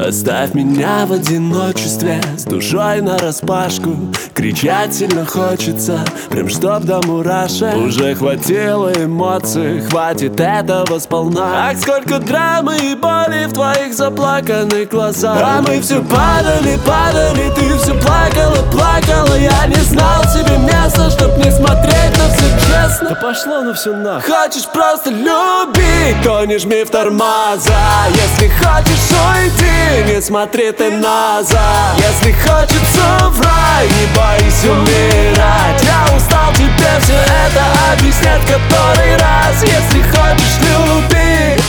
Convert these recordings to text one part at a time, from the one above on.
Оставь меня в одиночестве, с душой нараспашку. Кричать сильно хочется, прям чтоб до мурашек. Уже хватило эмоций, хватит этого сполна. Ах, сколько драмы и боли в твоих заплаканных глазах. А мы все падали, падали, ты все плакала, плакала. Я не знал себе места, чтоб не смотреть на все честно. Да пошло на все нах. Хочешь просто любить, то не жми в тормоза. Если хочешь уйти, не смотри ты назад. Если хочется в рай, не боись умирать. Я устал тебе все это объяснять который раз. Если хочешь люби.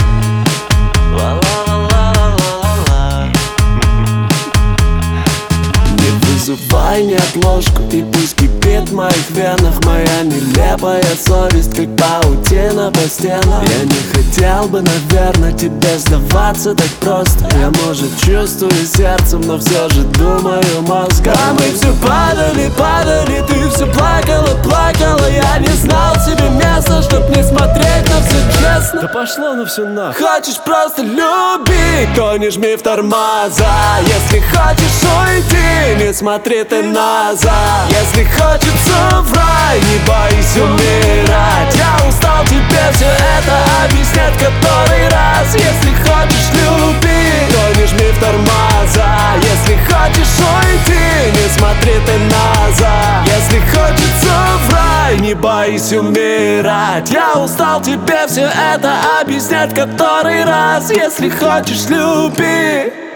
Не вызывай неотложку, и пусть кипит в моих венах моя нелепая совесть, как паутина по стенам. Я не хотел бы, наверное, тебе сдаваться так просто. Я, может, чувствую сердцем, но все же думаю мозгом. А мы все падали, падали, ты все плакала, плакала. Я не знал себе места, чтоб не смотреть на все честно. Да пошло на все нах. Хочешь просто любить, то не жми в тормоза. Если хочешь уйти, не смотри ты назад. Если хочется в рай, не боись умирать. Я устал тебе все это объяснять который раз. Если хочешь любить, то не жми в тормоза. Если хочешь уйти, не смотри ты назад. Если хочется в рай, не боись умирать. Я устал тебе все это объяснять который раз. Если хочешь люби.